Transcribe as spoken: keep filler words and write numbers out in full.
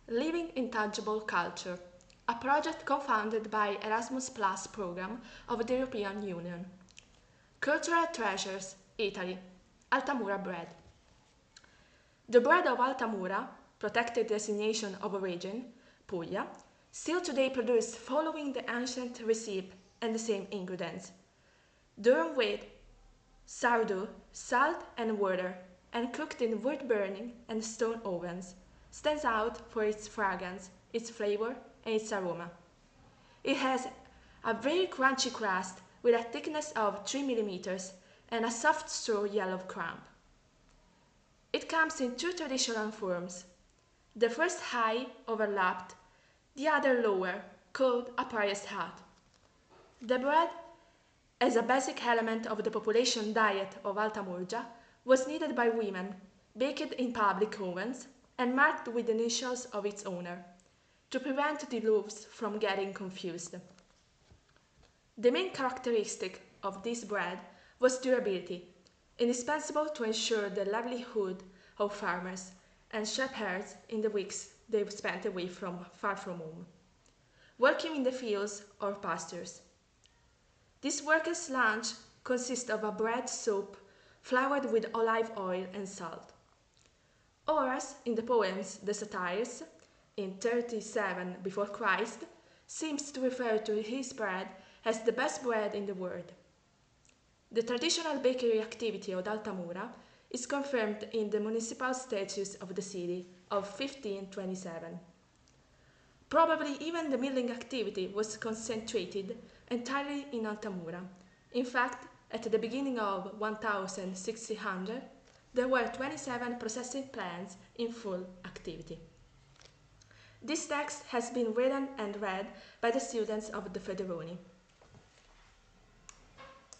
Living Intangible Culture, a project co-founded by Erasmus Plus program of the European Union. Cultural Treasures, Italy, Altamura bread. The bread of Altamura, protected designation of origin, Puglia, still today produced following the ancient recipe and the same ingredients. Durum wheat, sourdough, salt and water, and cooked in wood-burning and stone ovens, stands out for its fragrance, its flavor, and its aroma. It has a very crunchy crust with a thickness of three millimeters and a soft straw yellow crumb. It comes in two traditional forms. The first high, overlapped, the other lower, called a Paris hat. The bread, as a basic element of the population diet of Alta Murgia, was kneaded by women, baked in public ovens, and marked with the initials of its owner, to prevent the loaves from getting confused. The main characteristic of this bread was durability, indispensable to ensure the livelihood of farmers and shepherds in the weeks they spent away from far from home, working in the fields or pastures. This workers' lunch consists of a bread soup floured with olive oil and salt. Horace, in the poems The Satires, in thirty-seven before Christ, seems to refer to his bread as the best bread in the world. The traditional bakery activity of Altamura is confirmed in the municipal statutes of the city of fifteen twenty-seven. Probably even the milling activity was concentrated entirely in Altamura. In fact, at the beginning of sixteen hundred, there were twenty-seven processing plants in full activity. This text has been written and read by the students of the Federoni.